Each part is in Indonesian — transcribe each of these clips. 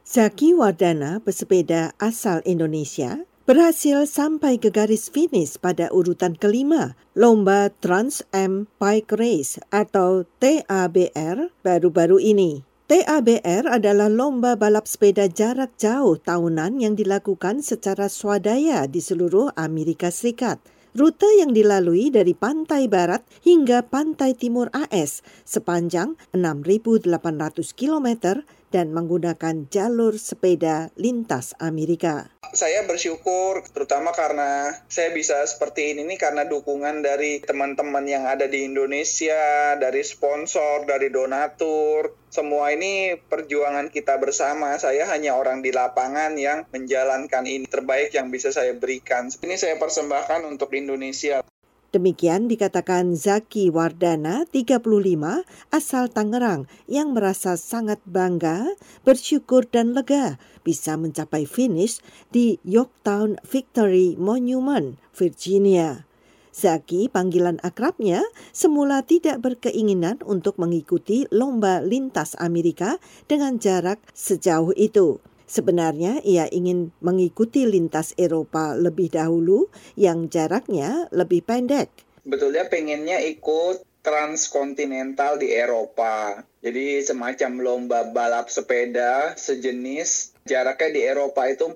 Zaki Wardana, pesepeda asal Indonesia, berhasil sampai ke garis finish pada urutan kelima Lomba Trans Am Bike Race atau TABR baru-baru ini. TABR adalah lomba balap sepeda jarak jauh tahunan yang dilakukan secara swadaya di seluruh Amerika Serikat. Rute yang dilalui dari pantai barat hingga pantai timur AS sepanjang 6.800 km dan menggunakan jalur sepeda lintas Amerika. Saya bersyukur terutama karena saya bisa seperti ini karena dukungan dari teman-teman yang ada di Indonesia, dari sponsor, dari donatur. Semua ini perjuangan kita bersama. Saya hanya orang di lapangan yang menjalankan ini terbaik yang bisa saya berikan. Ini saya persembahkan untuk Indonesia. Demikian dikatakan Zaki Wardana, 35, asal Tangerang, yang merasa sangat bangga, bersyukur dan lega bisa mencapai finish di Yorktown Victory Monument, Virginia. Zaki, panggilan akrabnya, semula tidak berkeinginan untuk mengikuti lomba lintas Amerika dengan jarak sejauh itu. Sebenarnya ia ingin mengikuti lintas Eropa lebih dahulu yang jaraknya lebih pendek. Betulnya pengennya ikut transkontinental di Eropa. Jadi semacam lomba balap sepeda sejenis. Jaraknya di Eropa itu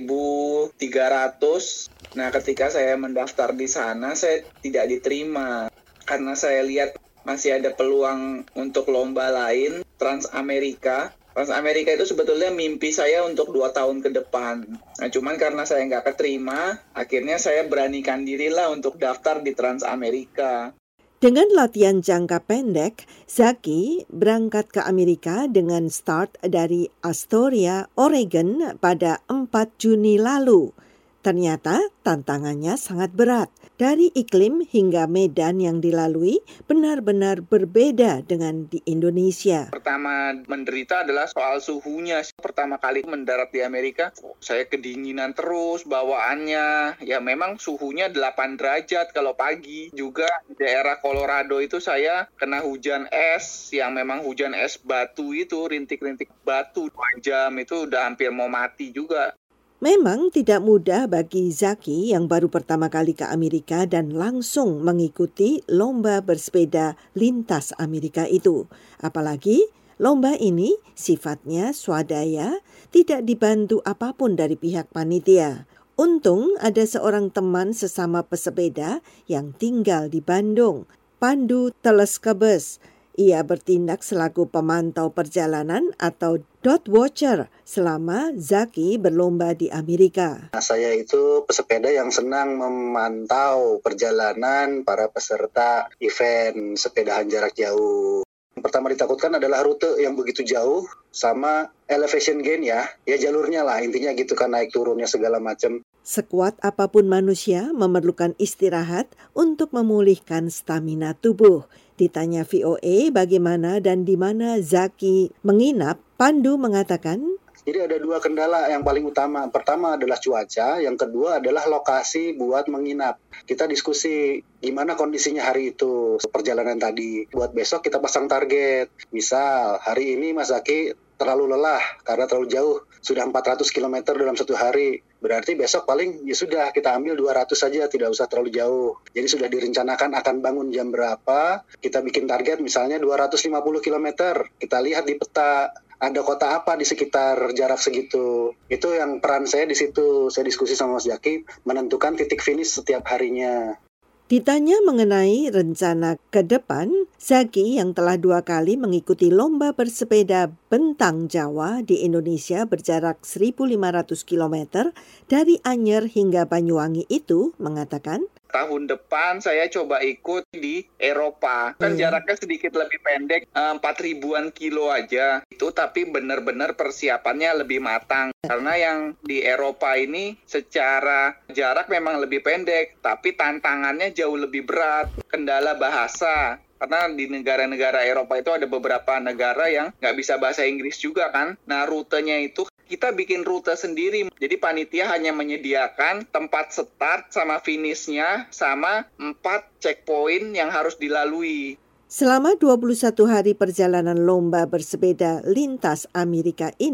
4.300. Nah, ketika saya mendaftar di sana, saya tidak diterima. Karena saya lihat masih ada peluang untuk lomba lain, Trans Amerika itu sebetulnya mimpi saya untuk 2 tahun ke depan. Nah, cuman karena saya nggak keterima, akhirnya saya beranikan dirilah untuk daftar di Trans Amerika. Dengan latihan jangka pendek, Zaki berangkat ke Amerika dengan start dari Astoria, Oregon pada 4 Juni lalu. Ternyata tantangannya sangat berat. Dari iklim hingga medan yang dilalui benar-benar berbeda dengan di Indonesia. Pertama menderita adalah soal suhunya. Pertama kali mendarat di Amerika, saya kedinginan terus bawaannya. Ya memang suhunya 8 derajat kalau pagi. Juga di daerah Colorado itu saya kena hujan es, yang memang hujan es batu itu, rintik-rintik batu. 2 jam itu udah hampir mau mati juga. Memang tidak mudah bagi Zaki yang baru pertama kali ke Amerika dan langsung mengikuti lomba bersepeda lintas Amerika itu. Apalagi lomba ini sifatnya swadaya, tidak dibantu apapun dari pihak panitia. Untung ada seorang teman sesama pesepeda yang tinggal di Bandung, Pandu Teleskebes. Ia bertindak selaku pemantau perjalanan atau dot watcher selama Zaki berlomba di Amerika. Saya itu pesepeda yang senang memantau perjalanan para peserta event sepedahan jarak jauh. Yang pertama ditakutkan adalah rute yang begitu jauh sama elevation gain ya jalurnya lah intinya gitu kan, naik turunnya segala macam. Sekuat apapun manusia memerlukan istirahat untuk memulihkan stamina tubuh. Ditanya VOA bagaimana dan di mana Zaki menginap, Pandu mengatakan, jadi ada 2 kendala yang paling utama. Pertama adalah cuaca, yang kedua adalah lokasi buat menginap. Kita diskusi gimana kondisinya hari itu, perjalanan tadi. Buat besok kita pasang target. Misal, hari ini Mas Zaki terlalu lelah karena terlalu jauh. Sudah 400 km dalam 1 hari. Berarti besok paling ya sudah kita ambil 200 saja, tidak usah terlalu jauh. Jadi sudah direncanakan akan bangun jam berapa. Kita bikin target misalnya 250 km. Kita lihat di peta. Ada kota apa di sekitar jarak segitu. Itu yang peran saya di situ. Saya diskusi sama Mas Zaki menentukan titik finish setiap harinya. Ditanya mengenai rencana ke depan, Zaki yang telah 2 kali mengikuti lomba bersepeda bentang Jawa di Indonesia berjarak 1.500 km dari Anyer hingga Banyuwangi itu mengatakan, tahun depan saya coba ikut di Eropa. Kan jaraknya sedikit lebih pendek, 4.000-an kilo aja. Itu tapi benar-benar persiapannya lebih matang. Karena yang di Eropa ini secara jarak memang lebih pendek, tapi tantangannya jauh lebih berat. Kendala bahasa. Karena di negara-negara Eropa itu ada beberapa negara yang nggak bisa bahasa Inggris juga kan. Nah rutenya itu kita bikin rute sendiri. Jadi panitia hanya menyediakan tempat start sama finishnya sama 4 checkpoint yang harus dilalui. Selama 21 hari perjalanan lomba bersepeda lintas Amerika ini,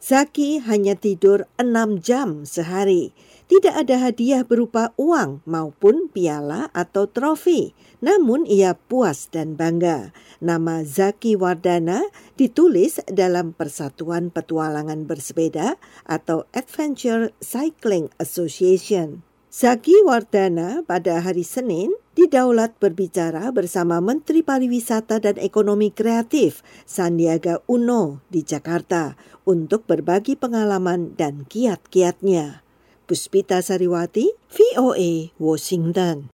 Zaki hanya tidur 6 jam sehari. Tidak ada hadiah berupa uang maupun piala atau trofi. Namun ia puas dan bangga. Nama Zaki Wardana ditulis dalam Persatuan Petualangan Bersepeda atau Adventure Cycling Association. Zaki Wardana pada hari Senin didaulat berbicara bersama Menteri Pariwisata dan Ekonomi Kreatif Sandiaga Uno di Jakarta untuk berbagi pengalaman dan kiat-kiatnya. Puspita Sariwati, VOA, Washington.